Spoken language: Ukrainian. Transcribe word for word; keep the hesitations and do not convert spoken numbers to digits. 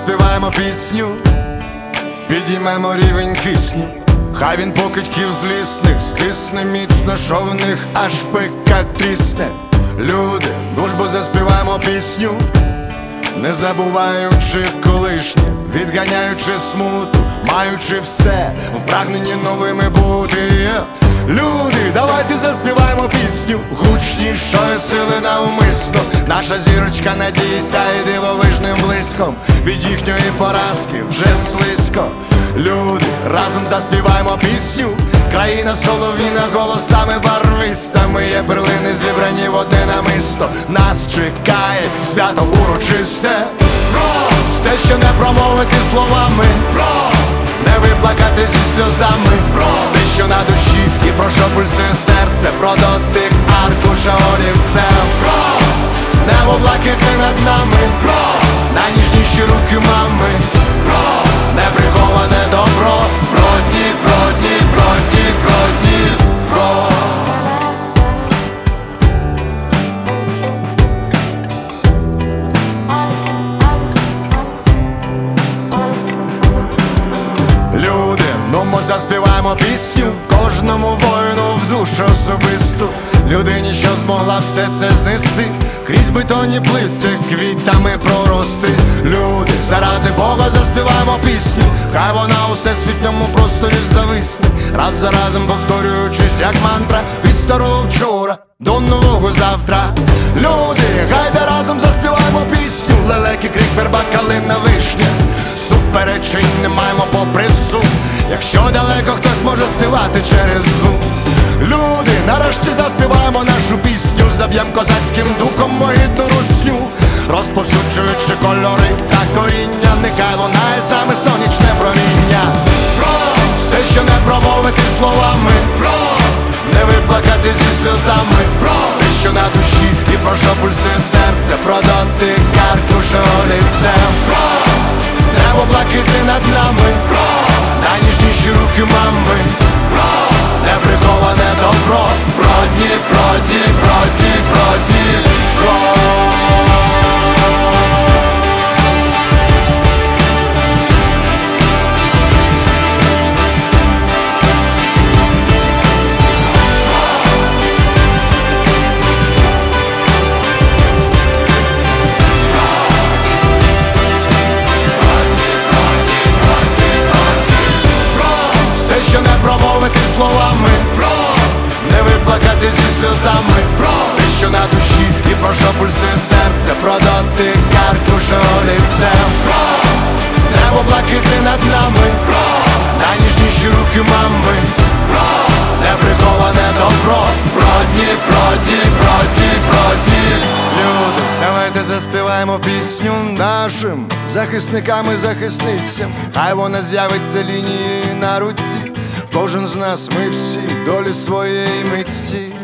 заспіваємо пісню, підіймемо рівень кисню. Хай він покидьків злісних стисне міцно, що в них аж пика трісне. Люди, дружбу заспіваємо пісню, не забуваючи колишнє, відганяючи смуту, маючи все, в прагненні новими бути. Люди, давайте заспіваємо пісню, гучнішої сили навмисно. Наша зірочка надії сяє дивовижним блиском, від їхньої поразки вже слизько. Люди, разом заспіваємо пісню, країна солов'їна голосами барвистами. Є перлини зібрані в одне намисто, нас чекає свято урочисте. Все, що не промовити словами, не виплакати зі сльозами, все, що на душі і про що пульсує серце, про дотик аркуша олівцем. Небо блакитне над нами, найніжніші руки мами, неприховане добро, бродні, бродні, бродні, бродні, бро. Люди, ну ми заспіваємо пісню кожному воїну в душу особисту, людині, що змогла все це знести, крізь бетонні плити квітами прорости. Люди, заради Бога заспіваємо пісню, хай вона у всесвітньому просторі зависне, раз за разом повторюючись, як мантра, від старого вчора до нового завтра. Люди, гайда разом заспіваємо пісню, лелеки, крик, верба, калина, вишня. Суперечень не маємо попри сум, якщо далеко хтось може співати через зум. Люди, нарешті заспіваємо нашу пісню, заб'єм козацьким духом могидну русню, розповсюджуючи кольори та коріння, нехай лунає з нами сонячне проміння. Все, що не промовити словами, не виплакати зі сльозами, все, що на душі і про що пульсує серце, про дотик аркуша олівцем. Небо блакитне над нами, найніжніші руки мами, неприховане добро, бродні, бродні, бродні, бродні, бро. Словами, не виплакати зі сльозами, все, що на душі і про що пульсує серце, про дотик аркуша олівцем. Небо блакитне над нами, найніжніші руки мами, неприховане добро, бродні, бродні, бродні, бродні. Люди, давайте заспіваємо пісню нашим захисникам і захисницям, хай вона з'явиться лінією на руці. Кожен з нас, ми всі долі своєї митці.